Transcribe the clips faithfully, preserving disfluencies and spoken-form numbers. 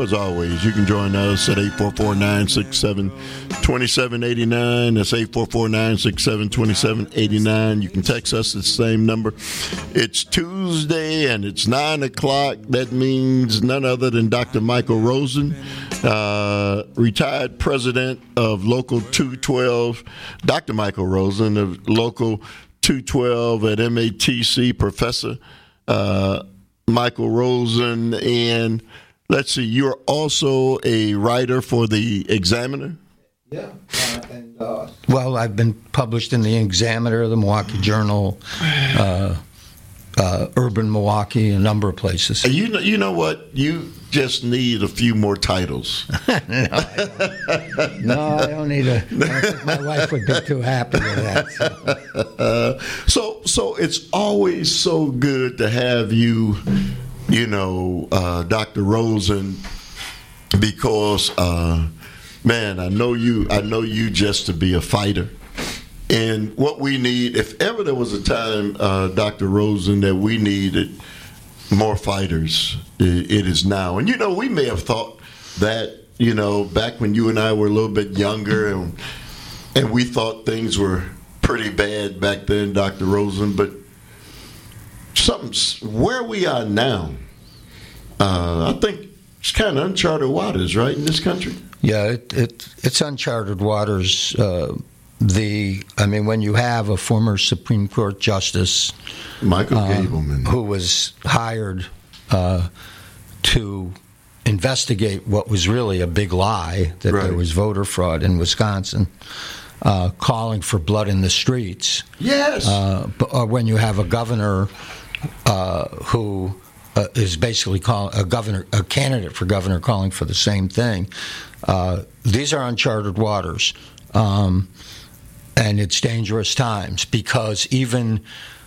as always, you can join us at eight four four, nine six seven, two seven eight nine. That's eight four four, nine six seven, two seven eight nine. You can text us at the same number. It's Tuesday, and it's nine o'clock. That means none other than Doctor Michael Rosen, uh, retired president of Local two twelve. Doctor Michael Rosen of Local two twelve at M A T C, Professor uh, Michael Rosen. And let's see, you're also a writer for the Examiner? Yeah. Uh, and, uh, well, I've been published in the Examiner, the Milwaukee Journal, uh, uh, Urban Milwaukee, a number of places. You know, you know what? You just need a few more titles. no, I don't, no, I don't need a. I don't think my wife would be too happy with that. So. Uh, so, so it's always so good to have you, you know, uh, Doctor Rosen, because, uh, man, I know you. I know you just to be a fighter. And what we need, if ever there was a time, uh, Doctor Rosen, that we needed more fighters, it, it is now. And, you know, we may have thought that, you know, back when you and I were a little bit younger, and, and we thought things were pretty bad back then, Doctor Rosen. But something's, where we are now, uh, I think it's kind of uncharted waters, right, in this country? Yeah, it, it it's uncharted waters. Uh, The, I mean, when you have a former Supreme Court Justice, Michael uh, Gableman, who was hired uh, to investigate what was really a big lie, that right. there was voter fraud in Wisconsin, uh, calling for blood in the streets. Yes. Uh, or when you have a governor uh, who uh, is basically call, a governor, a candidate for governor, calling for the same thing. Uh, these are uncharted waters. Um, And it's dangerous times, because even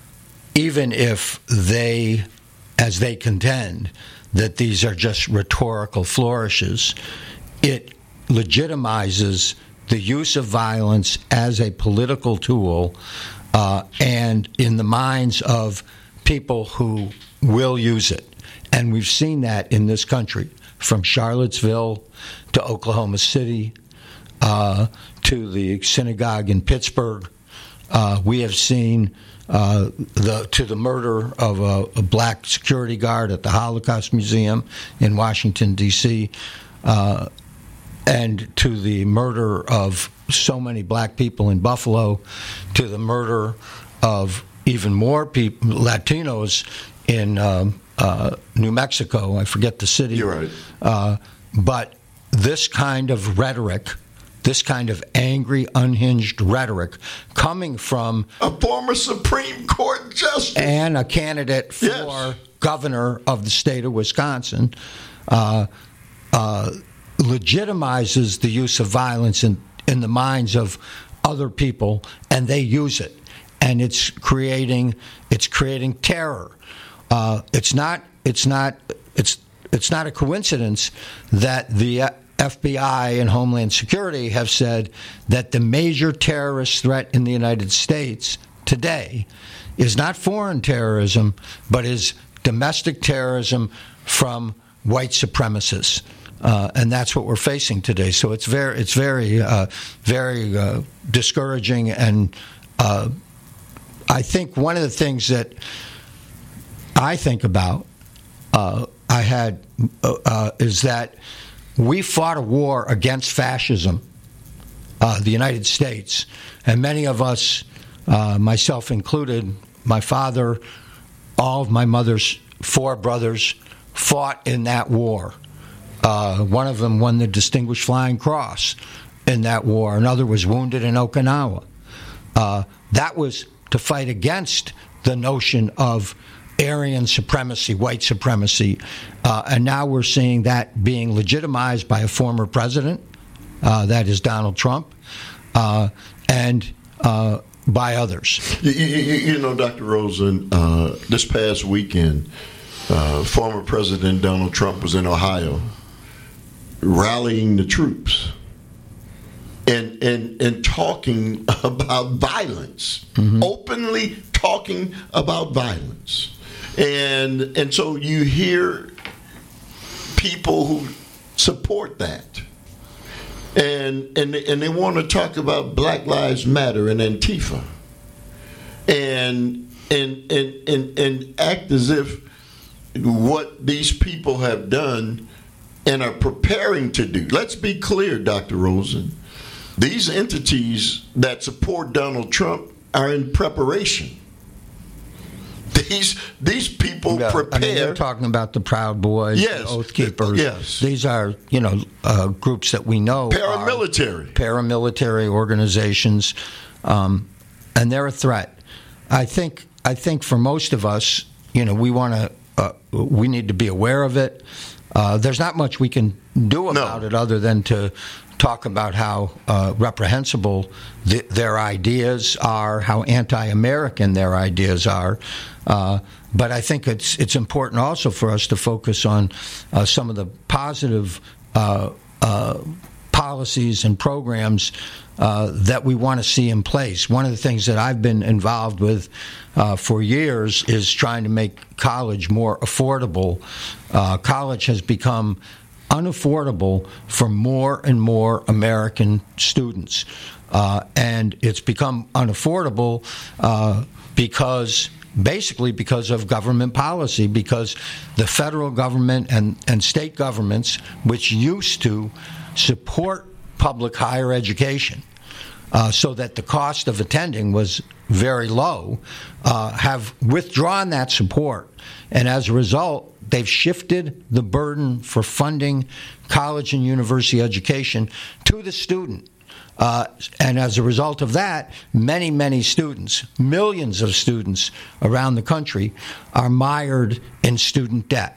even if they, as they contend, that these are just rhetorical flourishes, it legitimizes the use of violence as a political tool, uh, and in the minds of people who will use it. And we've seen that in this country, from Charlottesville to Oklahoma City, Uh, to the synagogue in Pittsburgh. Uh, we have seen uh, the to the murder of a, a black security guard at the Holocaust Museum in Washington, D C, uh, and to the murder of so many black people in Buffalo, to the murder of even more people, Latinos in um, uh, New Mexico. I forget the city. You're right. Uh, but this kind of rhetoric, this kind of angry, unhinged rhetoric coming from a former Supreme Court justice and a candidate for yes. governor of the state of Wisconsin uh, uh, legitimizes the use of violence in, in the minds of other people, and they use it, and it's creating it's creating terror. Uh, it's not it's not it's it's not a coincidence that the uh, F B I and Homeland Security have said that the major terrorist threat in the United States today is not foreign terrorism, but is domestic terrorism from white supremacists, uh, and that's what we're facing today. So it's very, it's very, uh, very uh, discouraging, and uh, I think one of the things that I think about, uh, I had, uh, uh, is that we fought a war against fascism, uh, the United States, and many of us, uh, myself included, my father, all of my mother's four brothers, fought in that war. Uh, one of them won the Distinguished Flying Cross in that war. Another was wounded in Okinawa. Uh, that was to fight against the notion of Aryan supremacy, white supremacy, uh, and now we're seeing that being legitimized by a former president, uh, that is Donald Trump, uh, and uh, by others. You, you, you know, Doctor Rosen, uh, this past weekend, uh, former President Donald Trump was in Ohio rallying the troops and and and talking about violence, mm-hmm. openly talking about violence. And and so you hear people who support that. And and and they want to talk about Black Lives Matter and Antifa, and and and and, and act as if what these people have done and are preparing to do. Let's be clear, Doctor Rosen. These entities that support Donald Trump are in preparation. These these people yeah, prepare. I mean, they're talking about the Proud Boys, yes, the Oath Keepers. Yes. These are, you know, uh, groups that we know paramilitary, are paramilitary organizations, um, and they're a threat. I think. I think for most of us, you know, we want to. Uh, we need to be aware of it. Uh, there's not much we can do about no. it other than to talk about how uh, reprehensible th- their ideas are, how anti-American their ideas are. Uh, but I think it's it's important also for us to focus on uh, some of the positive uh, uh, policies and programs uh, that we want to see in place. One of the things that I've been involved with uh, for years is trying to make college more affordable. Uh, college has become unaffordable for more and more American students. Uh, and it's become unaffordable uh, because, basically because of government policy, because the federal government and, and state governments, which used to support public higher education uh, so that the cost of attending was very low, uh, have withdrawn that support. And as a result, they've shifted the burden for funding college and university education to the student. Uh, and as a result of that, many, many students, millions of students around the country, are mired in student debt.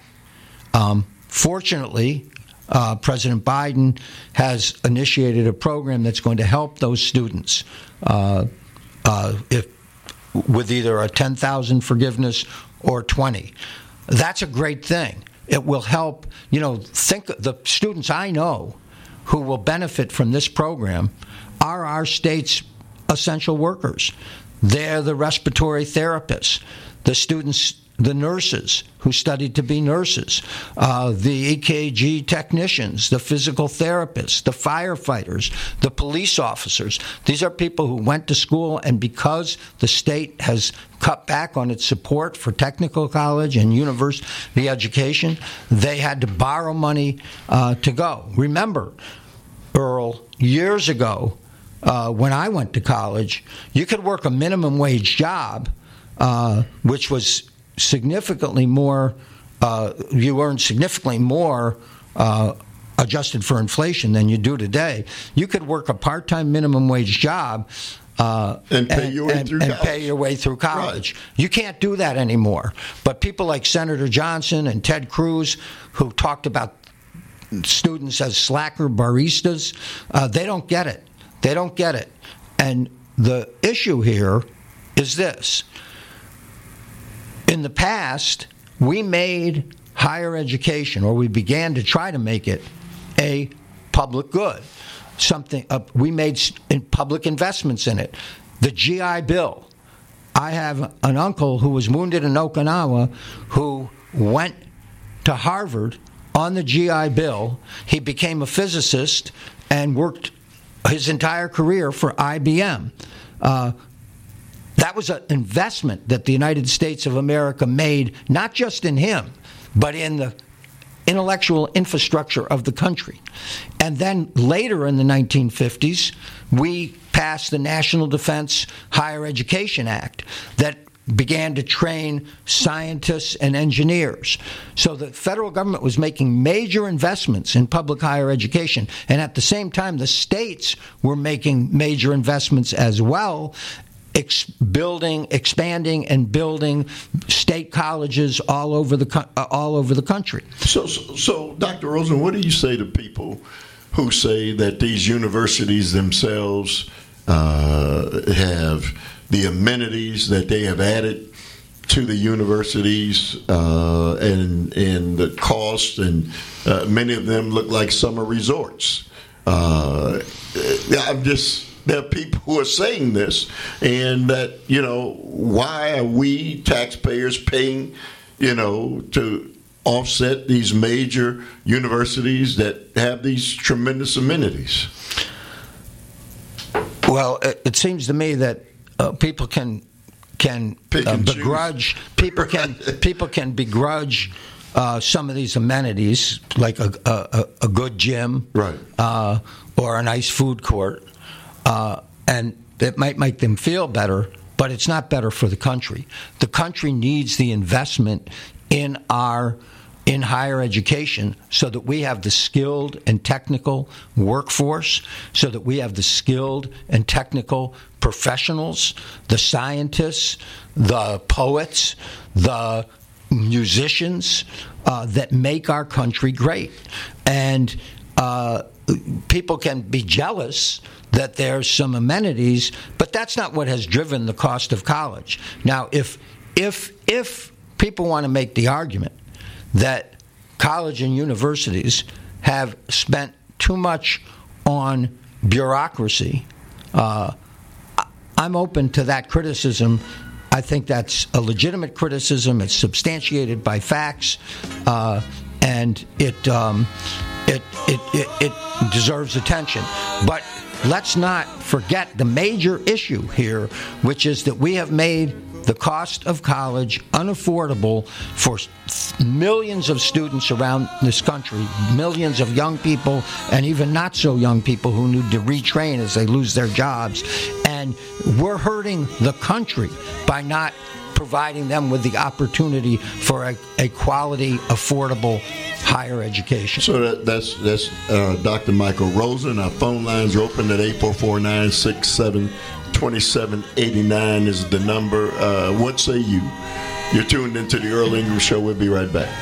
Um, fortunately, uh, President Biden has initiated a program that's going to help those students uh, uh, if, with either a ten thousand forgiveness or twenty. That's a great thing. It will help, you know, think the students I know who will benefit from this program are our state's essential workers. They're the respiratory therapists, the students, the nurses who studied to be nurses, uh, the E K G technicians, the physical therapists, the firefighters, the police officers. These are people who went to school, and because the state has cut back on its support for technical college and university education, they had to borrow money uh, to go. Remember, Earl, years ago, uh, when I went to college, you could work a minimum wage job, uh, which was significantly more, uh, you earn significantly more uh, adjusted for inflation than you do today. You could work a part-time minimum wage job uh, and, pay, and, your way and, through and college. pay your way through college. Right. You can't do that anymore. But people like Senator Johnson and Ted Cruz, who talked about students as slacker baristas, uh, they don't get it. They don't get it. And the issue here is this. In the past, we made higher education, or we began to try to make it, a public good. Something uh, we made in public investments in it. The G I Bill. I have an uncle who was wounded in Okinawa who went to Harvard on the G I Bill. He became a physicist and worked his entire career for I B M. Uh, That was an investment that the United States of America made, not just in him, but in the intellectual infrastructure of the country. And then later in the nineteen fifties, we passed the National Defense Higher Education Act that began to train scientists and engineers. So the federal government was making major investments in public higher education. And at the same time, the states were making major investments as well, Ex- building, expanding, and building state colleges all over the co- uh, all over the country. So, so, so, Doctor Rosen, what do you say to people who say that these universities themselves uh, have the amenities that they have added to the universities, uh, and and the cost, and uh, many of them look like summer resorts? Uh, I'm just. There are people who are saying this, and that, you know, why are we taxpayers paying, you know, to offset these major universities that have these tremendous amenities? Well, it, it seems to me that uh, people can can uh, begrudge people can people can begrudge uh, some of these amenities, like a a, a good gym, right, uh, or a nice food court, uh, and it might make them feel better, but it's not better for the country. The country needs the investment in our in higher education so that we have the skilled and technical workforce, so that we have the skilled and technical professionals, the scientists, the poets, the musicians uh, that make our country great. And uh, people can be jealous that there's some amenities, but that's not what has driven the cost of college. Now, if if if people want to make the argument that college and universities have spent too much on bureaucracy, uh, I'm open to that criticism. I think that's a legitimate criticism. It's substantiated by facts, uh, and it, um, it, it it it deserves attention. But let's not forget the major issue here, which is that we have made the cost of college unaffordable for millions of students around this country, millions of young people and even not so young people who need to retrain as they lose their jobs. And we're hurting the country by not providing them with the opportunity for a, a quality, affordable higher education. So that, that's that's uh, Doctor Michael Rosen. Our phone lines are open at eight four four, nine six seven, two seven eight nine is the number. Uh, what say you? You're tuned into the Earl Ingram Show. We'll be right back.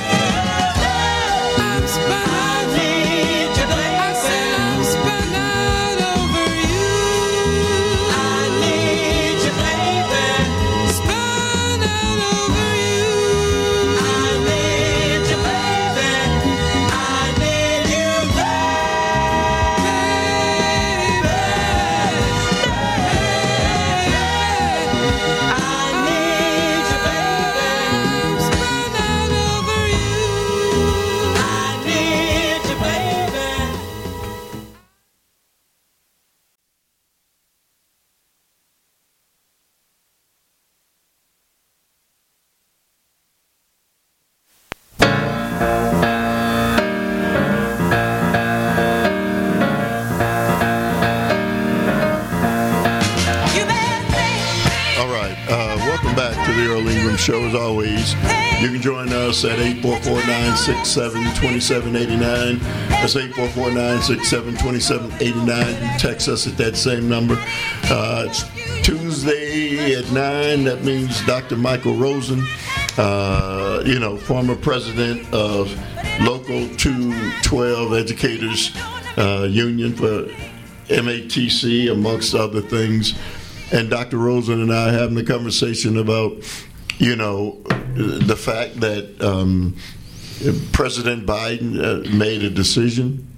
Show as always. You can join us at eight four four, nine six seven, two seven eight nine. That's eight four four, nine six seven, two seven eight nine. You text us at that same number. Uh, it's Tuesday at nine. That means Doctor Michael Rosen, uh, you know, former president of Local two twelve Educators uh, Union for M A T C, amongst other things. And Doctor Rosen and I having a conversation about, you know, the fact that um, President Biden uh, made a decision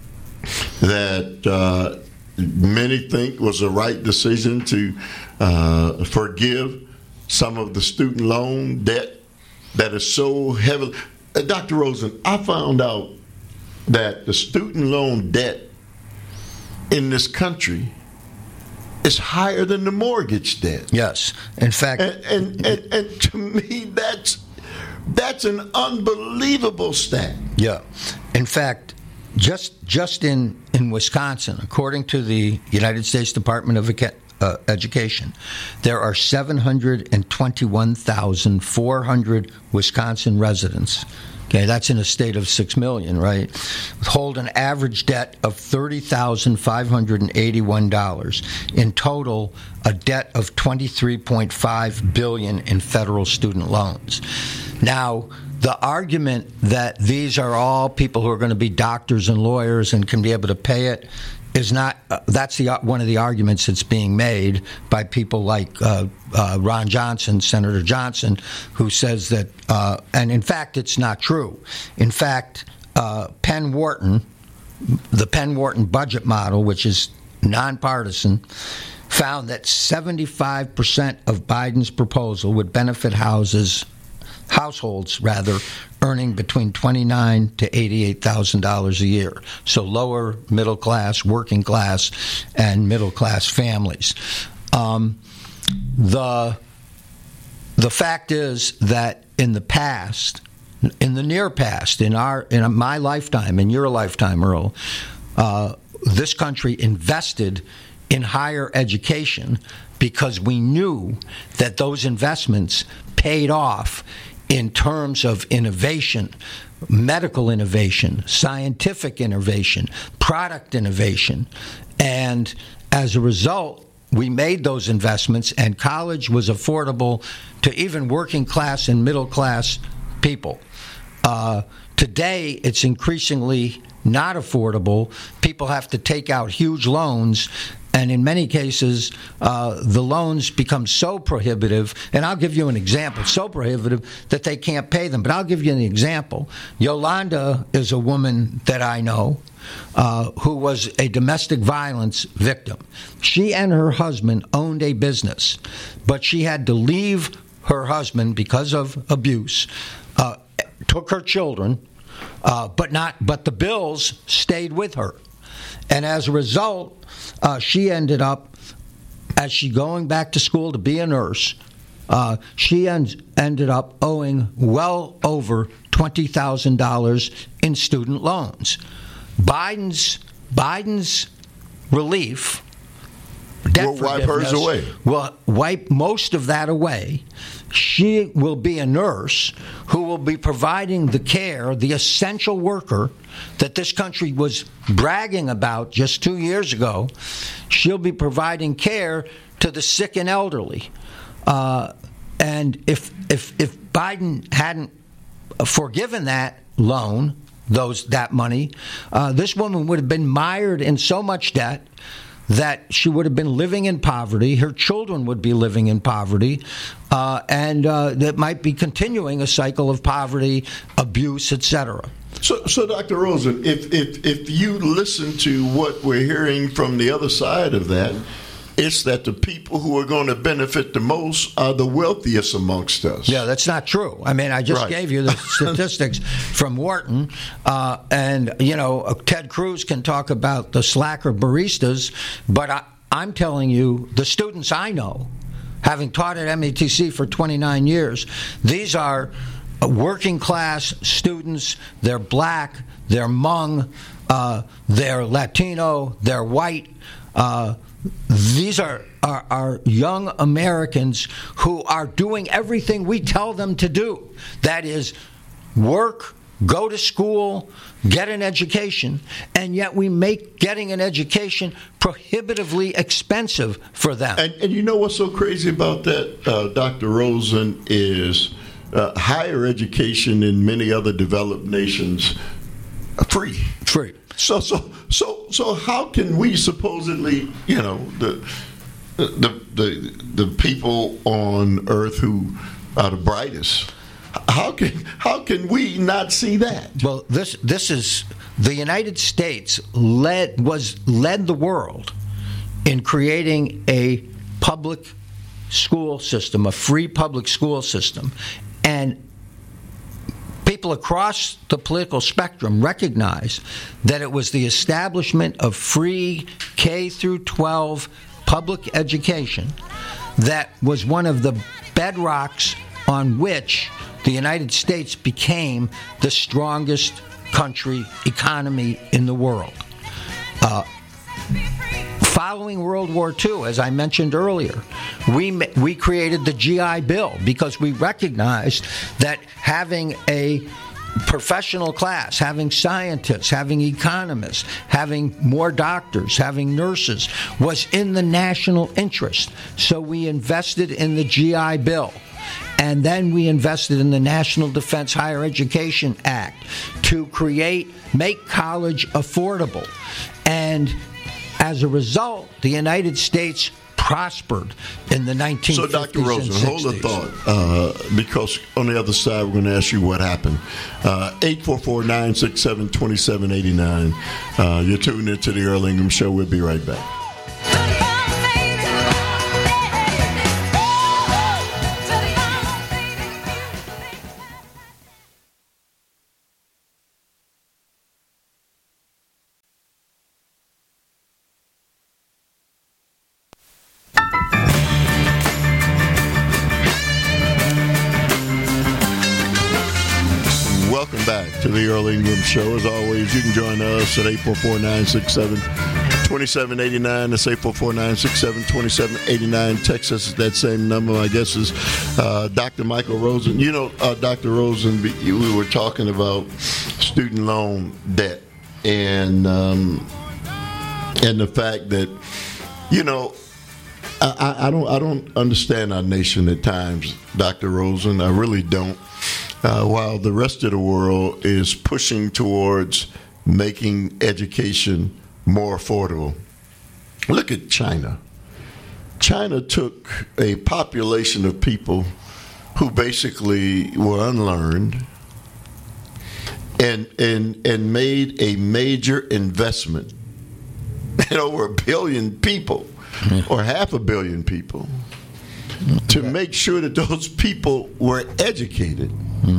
that uh, many think was the right decision to uh, forgive some of the student loan debt that is so heavily. Uh, Doctor Rosen, I found out that the student loan debt in this country is higher than the mortgage debt. Yes, in fact, and and, and, and to me, that's that's an unbelievable stat. Yeah, in fact, just just in, in Wisconsin, according to the United States Department of uh, Education, there are seven hundred twenty-one thousand four hundred Wisconsin residents. Okay, that's in a state of six million, right? Hold an average debt of thirty thousand five hundred eighty-one dollars. In total, a debt of twenty-three point five billion dollars in federal student loans. Now, the argument that these are all people who are going to be doctors and lawyers and can be able to pay it is not, uh, that's the uh, one of the arguments that's being made by people like uh, uh, Ron Johnson, Senator Johnson, who says that, uh, and in fact, it's not true. In fact, uh, Penn Wharton, the Penn Wharton budget model, which is nonpartisan, found that seventy-five percent of Biden's proposal would benefit houses households rather earning between twenty-nine to eighty-eight thousand dollars a year. So lower middle class, working class, and middle class families. Um, the the fact is that in the past, in the near past, in our in my lifetime, in your lifetime, Earl, uh, this country invested in higher education because we knew that those investments paid off in terms of innovation, medical innovation, scientific innovation, product innovation. And as a result, we made those investments, and college was affordable to even working class and middle class people. Uh, today, it's increasingly not affordable. People have to take out huge loans, and in many cases, uh, the loans become so prohibitive, and I'll give you an example, so prohibitive that they can't pay them. But I'll give you an example. Yolanda is a woman that I know uh, who was a domestic violence victim. She and her husband owned a business, but she had to leave her husband because of abuse, uh, took her children, uh, but not. But the bills stayed with her. And as a result, uh, she ended up, as she going back to school to be a nurse, uh, she en- ended up owing well over twenty thousand dollars in student loans. Biden's Biden's relief, debt will wipe hers away. Will wipe most of that away. She will be a nurse who will be providing the care, the essential worker that this country was bragging about just two years ago. She'll be providing care to the sick and elderly. Uh, and if if if Biden hadn't forgiven that loan, those that money, uh, this woman would have been mired in so much debt that she would have been living in poverty. Her children would be living in poverty, uh, and uh, that might be continuing a cycle of poverty, abuse, et cetera. So, so Doctor Rosen, if, if if you listen to what we're hearing from the other side of that, it's that the people who are going to benefit the most are the wealthiest amongst us. Yeah, that's not true. I mean, I just Right. gave you the statistics from Wharton, uh, and, you know, Ted Cruz can talk about the slacker baristas, but I, I'm telling you, the students I know, having taught at M E T C for twenty-nine years, these are working class students. They're black, they're Hmong, uh, they're Latino, they're white. Uh, these are, are, are young Americans who are doing everything we tell them to do. That is, work, go to school, get an education, and yet we make getting an education prohibitively expensive for them. And, and you know what's so crazy about that, uh, Doctor Rosen, is uh, higher education in many other developed nations are free. Free. So so so so how can we supposedly, you know, the the the the people on earth who are the brightest, how can how can we not see that? Well, this this is the United States led was led the world in creating a public school system, a free public school system, and people across the political spectrum recognize that it was the establishment of free K through twelve public education that was one of the bedrocks on which the United States became the strongest country economy in the world. Uh, Following World War Two, as I mentioned earlier, we we created the G I Bill because we recognized that having a professional class, having scientists, having economists, having more doctors, having nurses was in the national interest. So we invested in the G I Bill. And then we invested in the National Defense Higher Education Act to create, make college affordable. And as a result, the United States prospered in the nineteen fifties So, Doctor Rosen, and sixties. hold a thought, uh, because on the other side, we're going to ask you what happened. Uh, eight four four, nine six seven, two seven eight nine. Uh, you're tuned into the Earl Ingham Show. We'll be right back. to the Earl Ingram Show. As always, you can join us at eight four four, nine six seven, two seven eight nine. That's eight four four, nine six seven, two seven eight nine. Text us at that same number. My guess is uh, Doctor Michael Rosen. You know, uh, Doctor Rosen, we were talking about student loan debt and um, and the fact that, you know, I, I don't I don't understand our nation at times, Doctor Rosen. I really don't. Uh, while the rest of the world is pushing towards making education more affordable. Look at China. China took a population of people who basically were unlearned and and and made a major investment in over a billion people or half a billion people to make sure that those people were educated,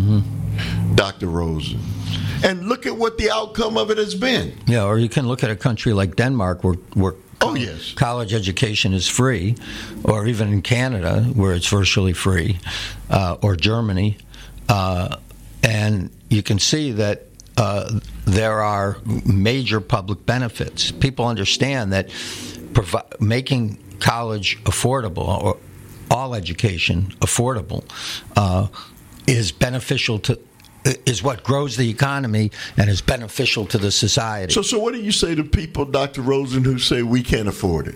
mm-hmm. Doctor Rosen. And look at what the outcome of it has been. Yeah, or you can look at a country like Denmark where, where oh, yes. college education is free, or even in Canada where it's virtually free, uh, or Germany. Uh, and you can see that uh, there are major public benefits. People understand that provi- making college affordable, or all education affordable, uh, is beneficial to is what grows the economy and is beneficial to the society. So, so what do you say to people, Doctor Rosen, who say we can't afford it?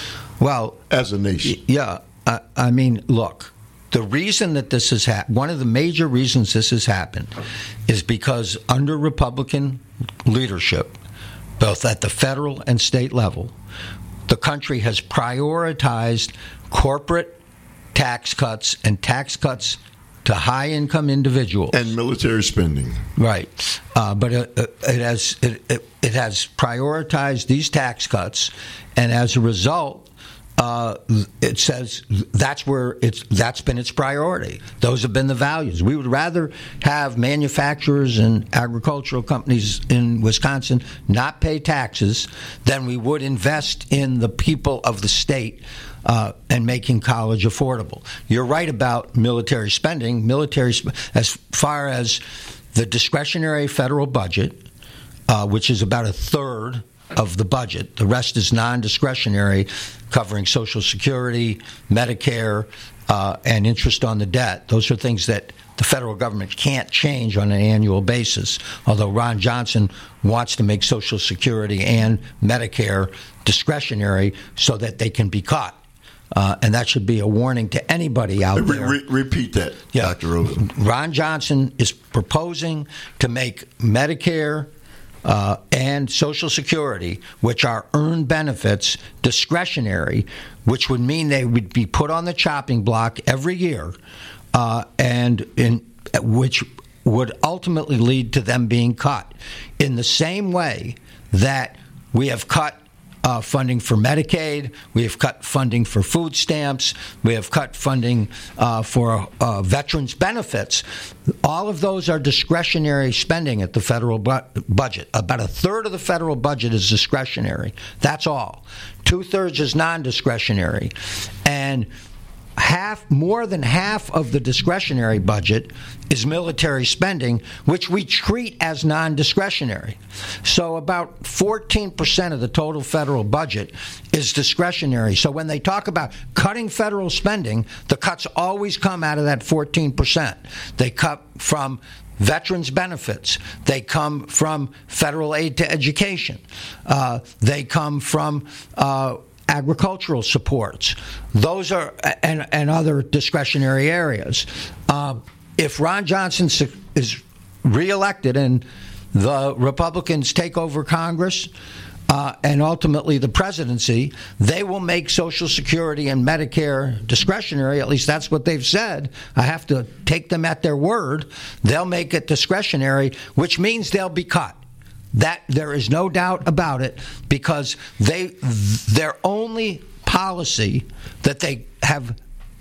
Well, as a nation, yeah, I, I mean, look, the reason that this has happened, one of the major reasons this has happened, is because under Republican leadership, both at the federal and state level, the country has prioritized corporate tax cuts and tax cuts to high-income individuals and military spending, right? Uh, but it, it has it, it, it has prioritized these tax cuts, and as a result, uh, it says that's where it's that's been its priority. Those have been the values. We would rather have manufacturers and agricultural companies in Wisconsin not pay taxes than we would invest in the people of the state. Uh, and making college affordable. You're right about military spending. Military, sp- as far as the discretionary federal budget, uh, which is about a third of the budget. The rest is non-discretionary, covering Social Security, Medicare, uh, and interest on the debt. Those are things that the federal government can't change on an annual basis, although Ron Johnson wants to make Social Security and Medicare discretionary so that they can be cut. Uh, and that should be a warning to anybody out there. Re- repeat that, yeah. Doctor Rosen. Ron Johnson is proposing to make Medicare uh, and Social Security, which are earned benefits, discretionary, which would mean they would be put on the chopping block every year, uh, and in which would ultimately lead to them being cut in the same way that we have cut Uh, funding for Medicaid, we have cut funding for food stamps, we have cut funding uh, for uh, veterans benefits. All of those are discretionary spending at the federal bu- budget. About a third of the federal budget is discretionary. That's all. Two-thirds is non-discretionary. And half, more than half of the discretionary budget is military spending, which we treat as non-discretionary. So about fourteen percent of the total federal budget is discretionary. So when they talk about cutting federal spending, the cuts always come out of that fourteen percent. They cut from veterans benefits. They come from federal aid to education. Uh, they come from uh, agricultural supports. Those are and, and other discretionary areas. Uh, if Ron Johnson is reelected and the Republicans take over Congress uh, and ultimately the presidency, they will make Social Security and Medicare discretionary. At least that's what they've said. I have to take them at their word. They'll make it discretionary, which means they'll be cut. That there is no doubt about it, because they their only policy that they have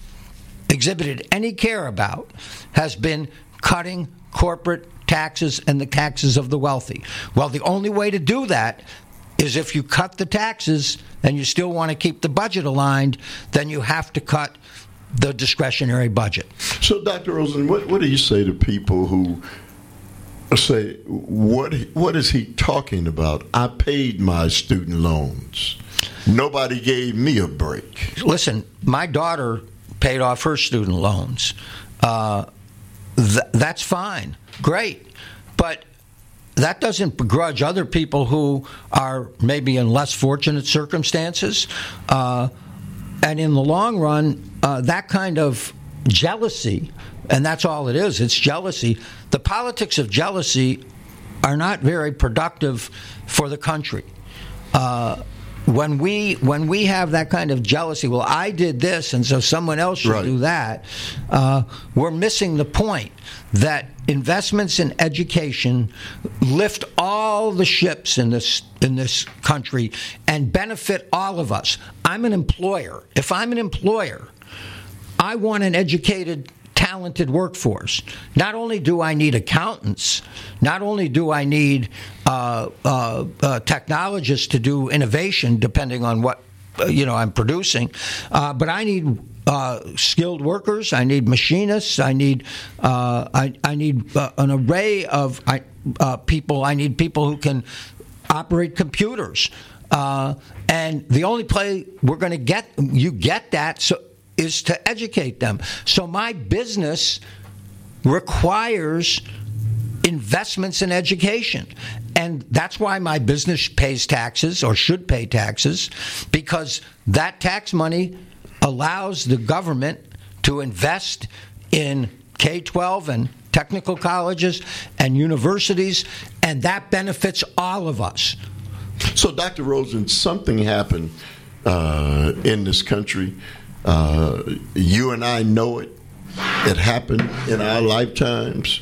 exhibited any care about has been cutting corporate taxes and the taxes of the wealthy. Well, the only way to do that is if you cut the taxes and you still want to keep the budget aligned, then you have to cut the discretionary budget. So, Doctor Rosen, what, what do you say to people who say, what what is he talking about? I paid my student loans. Nobody gave me a break. Listen, my daughter paid off her student loans. Uh, th- that's fine. Great. But that doesn't begrudge other people who are maybe in less fortunate circumstances. Uh, and in the long run, uh, that kind of jealousy, and that's all it is, it's jealousy. The politics of jealousy are not very productive for the country. Uh, when we when we have that kind of jealousy, well, I did this, and so someone else should right. do that, uh, we're missing the point that investments in education lift all the ships in this in this country and benefit all of us. I'm an employer. If I'm an employer, I want an educated, talented workforce. Not only do I need accountants, not only do I need uh, uh, uh, technologists to do innovation, depending on what uh, you know I'm producing, uh, but I need uh, skilled workers. I need machinists. I need uh, I, I need uh, an array of uh, people. I need people who can operate computers. Uh, and the only play we're going to get you get that so. is to educate them. So my business requires investments in education. And that's why my business pays taxes, or should pay taxes, because that tax money allows the government to invest in K twelve and technical colleges and universities, and that benefits all of us. So, Doctor Rosen, something happened uh, in this country. Uh, you and I know it. It happened in our lifetimes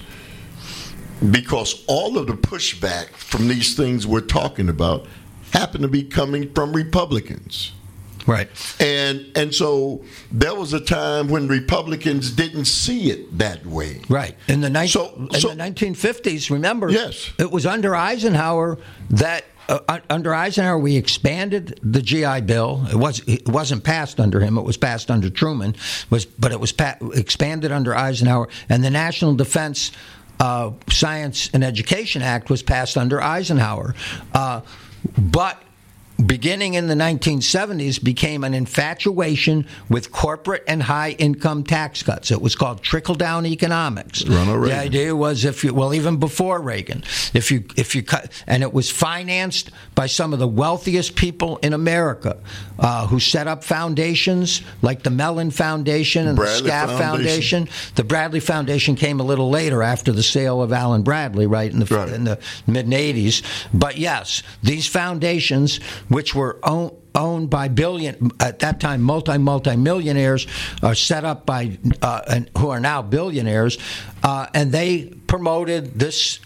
because all of the pushback from these things we're talking about happen to be coming from Republicans. Right. And and so there was a time when Republicans didn't see it that way. Right. In the, ni- so, in so, the nineteen fifties, remember, yes. It was under Eisenhower that Uh, under Eisenhower, we expanded the G I Bill. It was it wasn't passed under him; it was passed under Truman. Was but it was pa- expanded under Eisenhower, and the National Defense uh, Science and Education Act was passed under Eisenhower. Uh, but beginning in the nineteen seventies, became an infatuation with corporate and high-income tax cuts. It was called trickle-down economics. Ronald Reagan. The idea was, if you well, even before Reagan, if you if you cut, and it was financed by some of the wealthiest people in America, uh, who set up foundations like the Mellon Foundation and Bradley the Scaff Foundation. Foundation. The Bradley Foundation came a little later, after the sale of Allen Bradley, right in the right. in the mid eighties. But yes, these foundations, which were owned, owned by billion at that time multi multi millionaires, are set up by uh, and who are now billionaires, uh, and they promoted this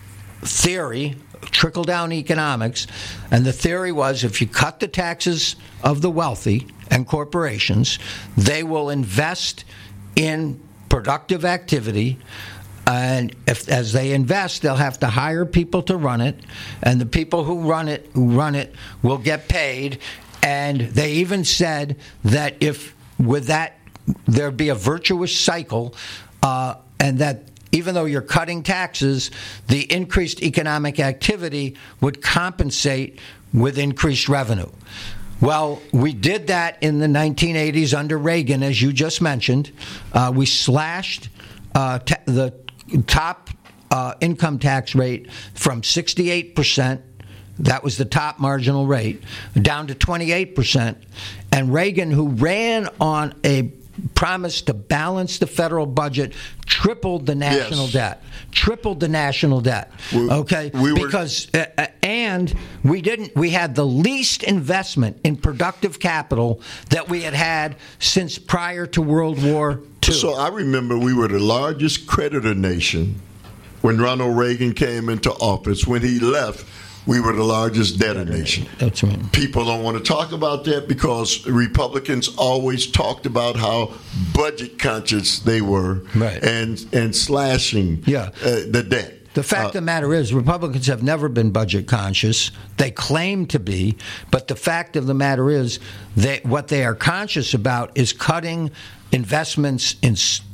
theory, trickle down economics, and the theory was, if you cut the taxes of the wealthy and corporations, they will invest in productive activity. And if, as they invest, they'll have to hire people to run it, and the people who run it who run it will get paid. And they even said that if with that there'd be a virtuous cycle, uh, and that even though you're cutting taxes, the increased economic activity would compensate with increased revenue. Well, we did that in the nineteen eighties under Reagan, as you just mentioned. Uh, we slashed uh, ta- the top uh, income tax rate from sixty-eight percent, that was the top marginal rate, down to twenty-eight percent. And Reagan, who ran on a promise to balance the federal budget, tripled the national yes. debt. Tripled the national debt. We, okay, we were, because uh, and we didn't. We had the least investment in productive capital that we had had since prior to World War Two. So I remember we were the largest creditor nation when Ronald Reagan came into office. When he left, we were the largest debtor nation. That's right. People don't want to talk about that because Republicans always talked about how budget conscious they were, right. and and slashing yeah. uh, the debt. The fact uh, of the matter is, Republicans have never been budget conscious. They claim to be, but the fact of the matter is, that what they are conscious about is cutting investments in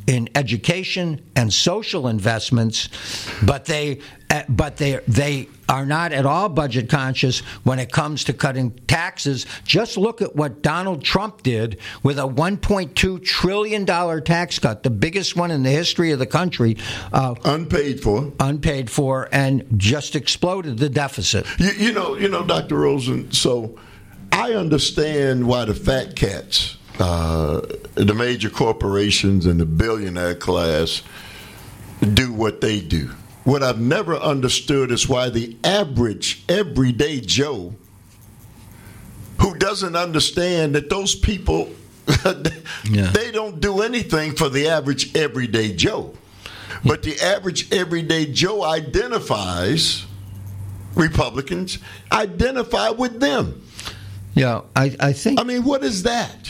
in education and social investments, but they uh, but they they are not at all budget conscious when it comes to cutting taxes. Just look at what Donald Trump did with a one point two trillion dollars tax cut, the biggest one in the history of the country. Uh, unpaid for. Unpaid for, and just exploded the deficit. You, you know, you know, Doctor Rosen, so I understand why the fat cats, Uh, the major corporations and the billionaire class do what they do. What I've never understood is why the average, everyday Joe, who doesn't understand that those people, yeah. they don't do anything for the average, everyday Joe. But the average, everyday Joe identifies, Republicans, identify with them. Yeah, I, I think. I mean, what is that?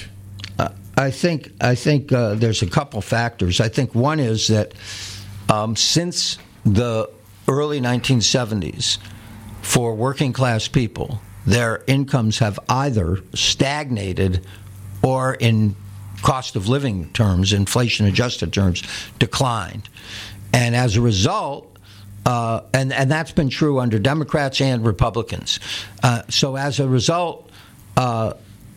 I think I think uh, there's a couple factors. I think one is that um, since the early nineteen seventies, for working class people, their incomes have either stagnated or, in cost of living terms, inflation adjusted terms, declined. And as a result, uh, and and that's been true under Democrats and Republicans. Uh, so as a result, uh,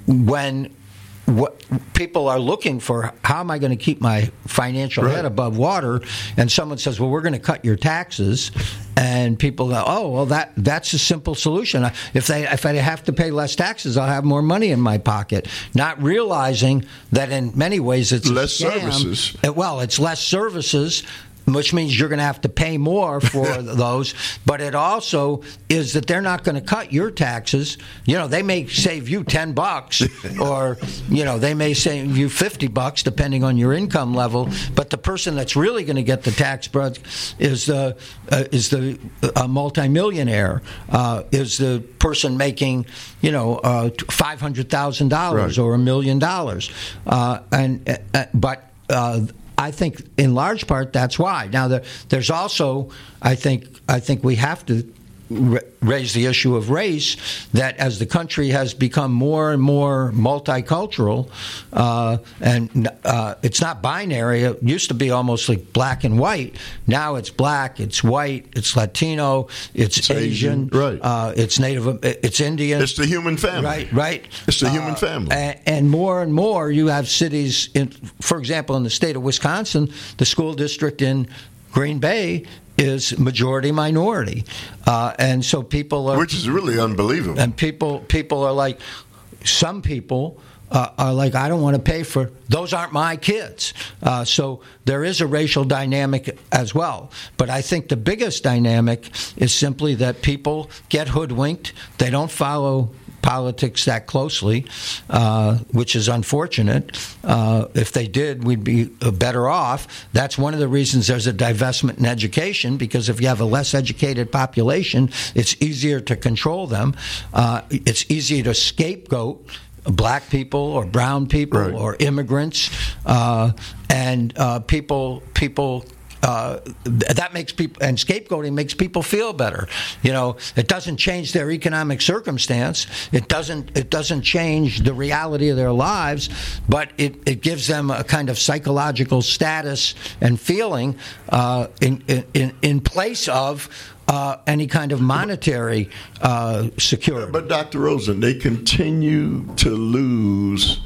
when what people are looking for, how am I going to keep my financial right. head above water? And someone says, well, we're going to cut your taxes. And people go, oh, well, that that's a simple solution. If they if I have to pay less taxes, I'll have more money in my pocket. Not realizing that in many ways it's less a scam. services. Well, it's less services, which means you're going to have to pay more for those. But it also is that they're not going to cut your taxes. You know, they may save you ten bucks, or you know, they may save you fifty bucks, depending on your income level. But the person that's really going to get the tax break is the uh, is the uh, multimillionaire, uh, is the person making, you know, uh, five hundred thousand dollars or a million dollars, uh, and uh, but. Uh, I think in large part that's why. Now there, there's also, I think, I think we have to r- raise the issue of race. That as the country has become more and more multicultural, uh, and uh, it's not binary. It used to be almost like black and white. Now it's black, it's white, it's Latino, it's, it's Asian, Asian, right? Uh, it's Native, it's Indian. It's the human family, right? Right. It's the uh, human family. And, and more and more, you have cities. In, for example, in the state of Wisconsin, the school district in Green Bay is majority minority, uh, and so people are, which is really unbelievable. And people people are like, some people uh, are like, I don't want to pay for those. Aren't my kids. Uh, so there is a racial dynamic as well. But I think the biggest dynamic is simply that people get hoodwinked. They don't follow politics that closely, uh, which is unfortunate. Uh, if they did, we'd be better off. That's one of the reasons there's a divestment in education, because if you have a less educated population, it's easier to control them. Uh, it's easier to scapegoat black people or brown people right. or immigrants, uh, and uh, people people. Uh, that makes people, and scapegoating makes people feel better. You know, it doesn't change their economic circumstance. It doesn't. It doesn't change the reality of their lives, but it, it gives them a kind of psychological status and feeling uh, in, in in place of uh, any kind of monetary uh, security. But Doctor Rosen, they continue to lose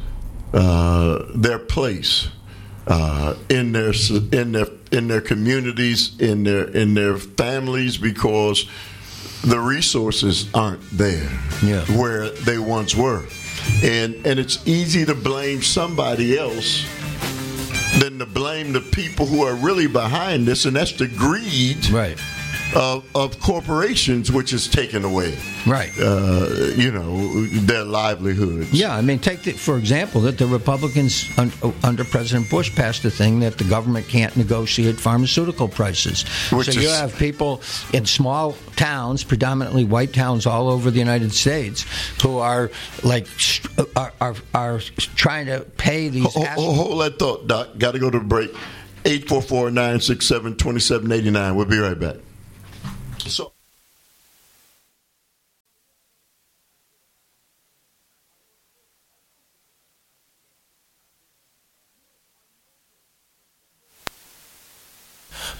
uh, their place. Uh, in their in their in their communities, in their in their families, because the resources aren't there yeah. where they once were, and and it's easy to blame somebody else than to blame the people who are really behind this, and that's the greed right. of, of corporations, which is taken away. Right. Uh, you know, their livelihoods. Yeah, I mean, take, the, for example, that the Republicans un, under President Bush passed a thing that the government can't negotiate pharmaceutical prices. Which so is, you have people in small towns, predominantly white towns all over the United States, who are like are are, are trying to pay these. Hold, hold, hold that thought, Doc. Got to go to the break. eight four four, nine six seven, two seven eight nine. We'll be right back. So.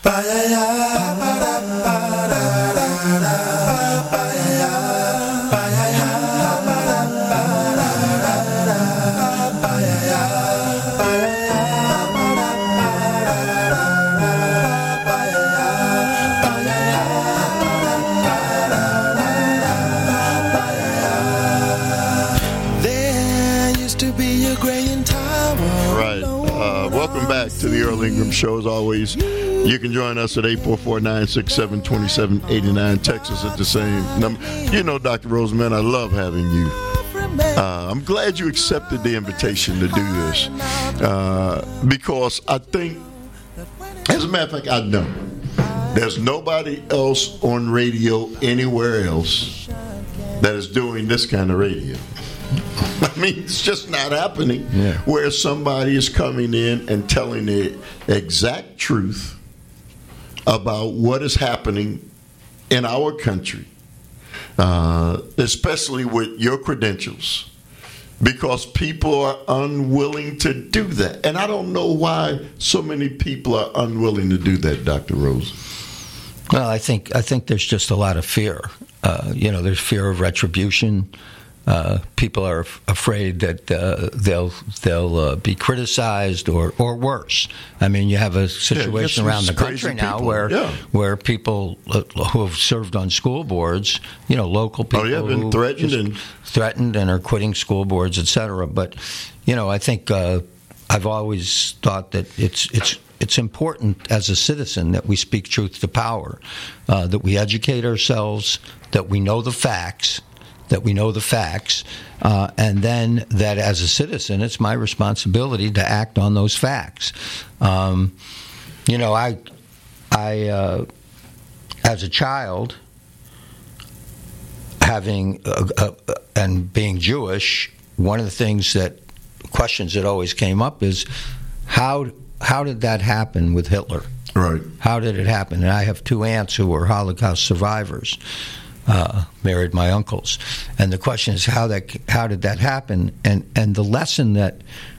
To the Earl Ingram Show. As always, you can join us at eight four four, nine six seven, two seven eight nine. Text us at the same number. You know, Doctor Roseman, I love having you. Uh, I'm glad you accepted the invitation to do this uh, because I think, as a matter of fact, I know there's nobody else on radio anywhere else that is doing this kind of radio. I mean, it's just not happening yeah. where somebody is coming in and telling the exact truth about what is happening in our country, uh, especially with your credentials, because people are unwilling to do that. And I don't know why so many people are unwilling to do that, Doctor Rose. Well, I think I think there's just a lot of fear. Uh, you know, there's fear of retribution. Uh, people are f- afraid that uh, they'll they'll uh, be criticized or, or worse. I mean, you have a situation yeah, around the country now people. where yeah. where people uh, who have served on school boards, you know, local people oh, yeah, been who threatened and threatened and are quitting school boards, et cetera. But you know, I think uh, I've always thought that it's it's. It's important as a citizen that we speak truth to power, uh, that we educate ourselves, that we know the facts, that we know the facts, uh, and then that as a citizen, it's my responsibility to act on those facts. Um, you know, I, I, uh, as a child, having uh, uh, and being Jewish, one of the things that questions that always came up is how. How did that happen with Hitler? Right. How did it happen? And I have two aunts who were Holocaust survivors, uh, married my uncles. And the question is, how that how did that happen? And and the lesson that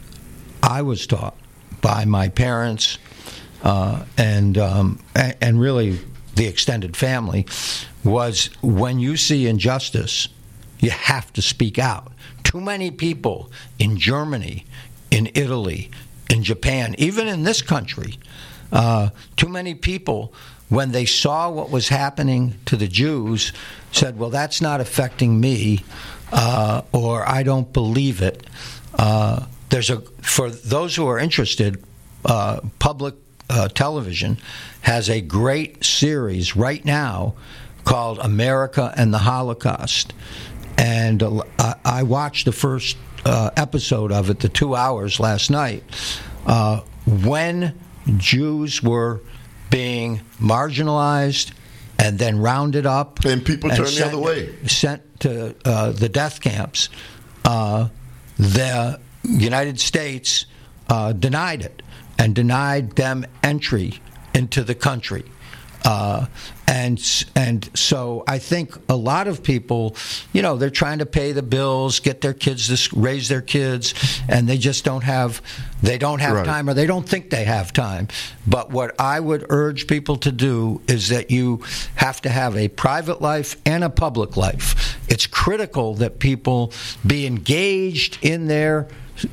I was taught by my parents uh, and um, and really the extended family was when you see injustice, you have to speak out. Too many people in Germany, in Italy, in Japan, even in this country, uh, too many people, when they saw what was happening to the Jews, said, well, that's not affecting me, uh, or I don't believe it. Uh, there's a for those who are interested, uh, public uh, television has a great series right now called America and the Holocaust. And uh, I watched the first Uh, episode of it, the two hours last night, uh, when Jews were being marginalized and then rounded up. And people and turned sent, the other way. Sent to uh, the death camps. Uh, the United States uh, denied it and denied them entry into the country. Uh, and and so I think a lot of people, you know, they're trying to pay the bills, get their kids to raise their kids, and they just don't have they don't have right. time, or they don't think they have time. But what I would urge people to do is that you have to have a private life and a public life. It's critical that people be engaged in their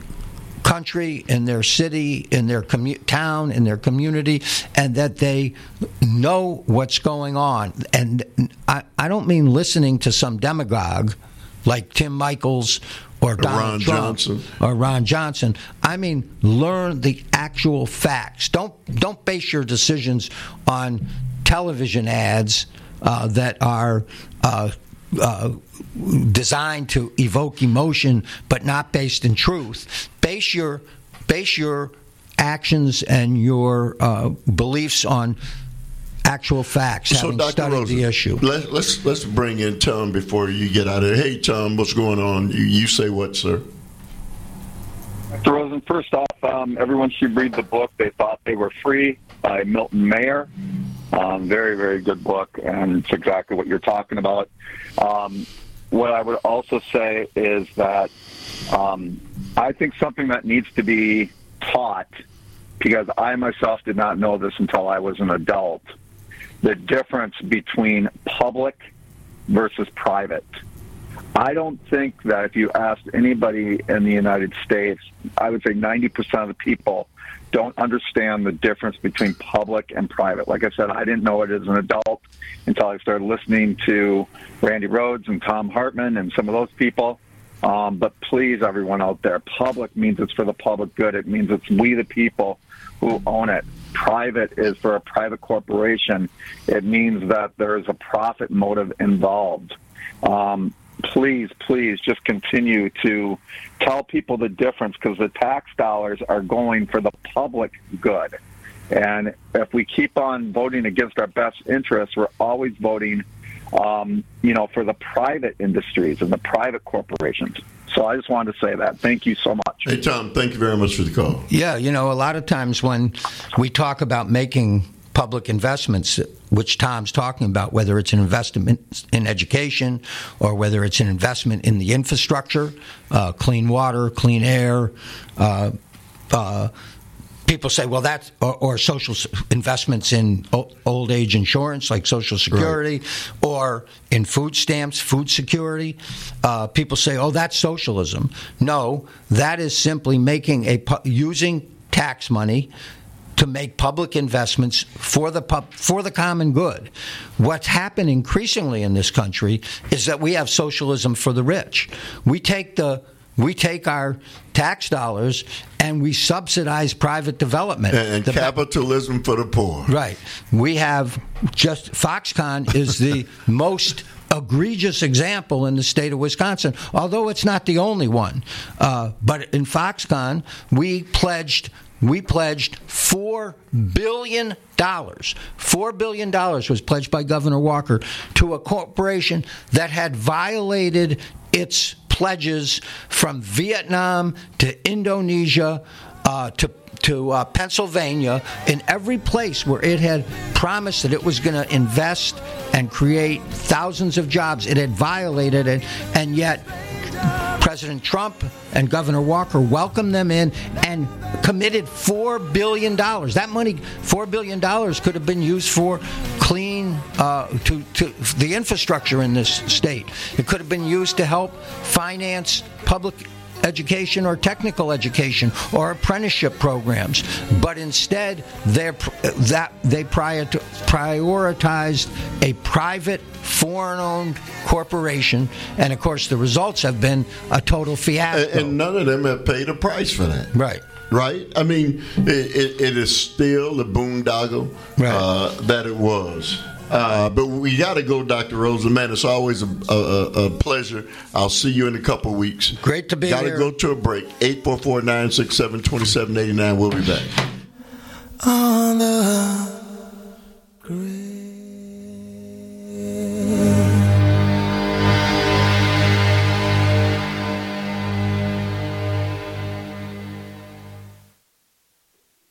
country, in their city, in their commu- town, in their community, and that they know what's going on. And I, I don't mean listening to some demagogue like Tim Michels or Donald Ron Trump Johnson. or Ron Johnson. I mean, learn the actual facts. Don't don't base your decisions on television ads uh, that are uh, uh, designed to evoke emotion, but not based in truth. Base your base your actions and your uh, beliefs on actual facts, so having Doctor studied Rosen, the issue. Let, let's let's bring in Tom before you get out of here. Hey, Tom, what's going on? You, you say what, sir? Doctor Rosen, first off, um, everyone should read the book. They Thought They Were Free by Milton Mayer. Um, very, very good book, and it's exactly what you're talking about. Um, what I would also say is that um, I think something that needs to be taught because I myself did not know this until I was an adult, the difference between public versus private. I don't think that if you asked anybody in the United States, I would say ninety percent of the people don't understand the difference between public and private. Like I said, I didn't know it as an adult until I started listening to Randy Rhoads and Thom Hartmann and some of those people. Um, but please, everyone out there, public means it's for the public good. It means it's we the people who own it. Private is for a private corporation. It means that there is a profit motive involved. Um, please, please just continue to tell people the difference, because the tax dollars are going for the public good. And if we keep on voting against our best interests, we're always voting, um, you know, for the private industries and the private corporations. So I just wanted to say that. Thank you so much. Hey, Tom, thank you very much for the call. Yeah, you know, a lot of times when we talk about making public investments, which Tom's talking about, whether it's an investment in education or whether it's an investment in the infrastructure, uh, clean water, clean air, uh, uh, people say, well, that's, or, or social investments in old age insurance, like Social Security, right, or in food stamps, food security. Uh, people say, oh, that's socialism. No, that is simply making a, using tax money to make public investments for the pub, for the common good. What's happened increasingly in this country is that we have socialism for the rich. We take the we take our tax dollars and we subsidize private development. And, and the, capitalism for the poor. Right. We have just Foxconn is the most egregious example in the state of Wisconsin, although it's not the only one. Uh, but in Foxconn, we pledged we pledged four billion dollars. four billion dollars was pledged by Governor Walker to a corporation that had violated its pledges from Vietnam to Indonesia uh, to to uh, Pennsylvania, in every place where it had promised that it was going to invest and create thousands of jobs. It had violated it, and yet President Trump and Governor Walker welcomed them in and committed four billion dollars. That money, four billion dollars, could have been used for clean, uh, to, to the infrastructure in this state. It could have been used to help finance public education or technical education or apprenticeship programs, but instead they're, that they prioritized a private, foreign-owned corporation, and of course the results have been a total fiasco. And, and none of them have paid a price for that. Right. Right? I mean, it, it, it is still the boondoggle right. uh, that it was. Uh, but we got to go, Doctor Rosen. Man, it's always a, a, a pleasure. I'll see you in a couple weeks. Great to be gotta here. Got to go to a break. eight four four, nine six seven, two seven eight nine. We'll be back. On the